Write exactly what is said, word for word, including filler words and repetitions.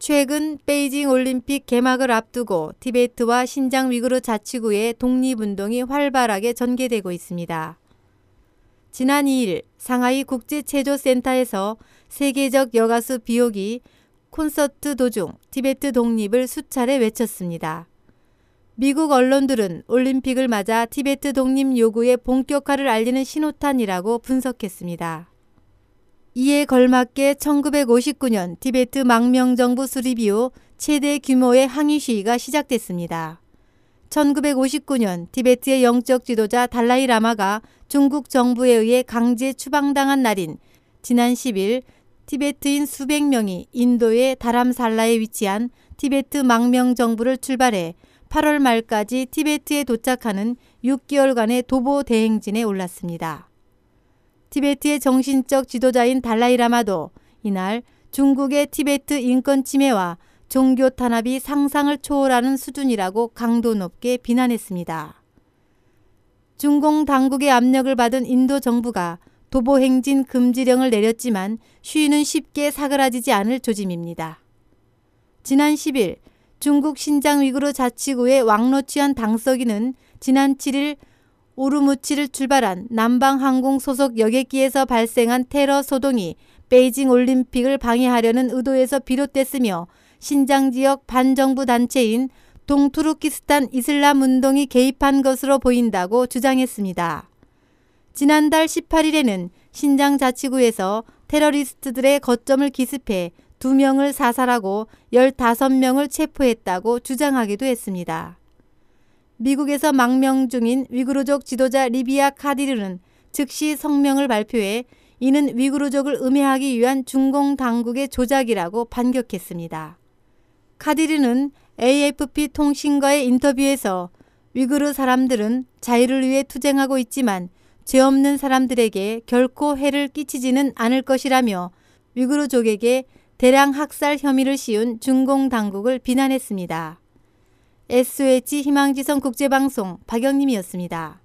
최근 베이징 올림픽 개막을 앞두고 티베트와 신장 위구르 자치구의 독립운동이 활발하게 전개되고 있습니다. 지난 이 일 상하이 국제체조센터에서 세계적 여가수 비옥이 콘서트 도중 티베트 독립을 수차례 외쳤습니다. 미국 언론들은 올림픽을 맞아 티베트 독립 요구의 본격화를 알리는 신호탄이라고 분석했습니다. 이에 걸맞게 천구백오십구 년 티베트 망명정부 수립 이후 최대 규모의 항의 시위가 시작됐습니다. 천구백오십구 년 티베트의 영적 지도자 달라이 라마가 중국 정부에 의해 강제 추방당한 날인 지난 십 일 티베트인 수백 명이 인도의 다람살라에 위치한 티베트 망명정부를 출발해 팔월 말까지 티베트에 도착하는 육 개월간의 도보 대행진에 올랐습니다. 티베트의 정신적 지도자인 달라이 라마도 이날 중국의 티베트 인권 침해와 종교 탄압이 상상을 초월하는 수준이라고 강도 높게 비난했습니다. 중공 당국의 압력을 받은 인도 정부가 도보 행진 금지령을 내렸지만 시위는 쉽게 사그라지지 않을 조짐입니다. 지난 십 일 중국 신장 위구르 자치구의 왕로치현 당서기는 지난 칠 일 우르무치를 출발한 남방항공 소속 여객기에서 발생한 테러 소동이 베이징 올림픽을 방해하려는 의도에서 비롯됐으며 신장 지역 반정부 단체인 동투르키스탄 이슬람 운동이 개입한 것으로 보인다고 주장했습니다. 지난달 십팔 일에는 신장 자치구에서 테러리스트들의 거점을 기습해 두 명을 사살하고 열다섯 명을 체포했다고 주장하기도 했습니다. 미국에서 망명 중인 위구르족 지도자 리비아 카디르는 즉시 성명을 발표해 이는 위구르족을 음해하기 위한 중공 당국의 조작이라고 반격했습니다. 카디르는 에이에프피 통신과의 인터뷰에서 위구르 사람들은 자유를 위해 투쟁하고 있지만 죄 없는 사람들에게 결코 해를 끼치지는 않을 것이라며 위구르족에게 대량 학살 혐의를 씌운 중공 당국을 비난했습니다. 에스오에이치 희망지성 국제방송 박영림이었습니다.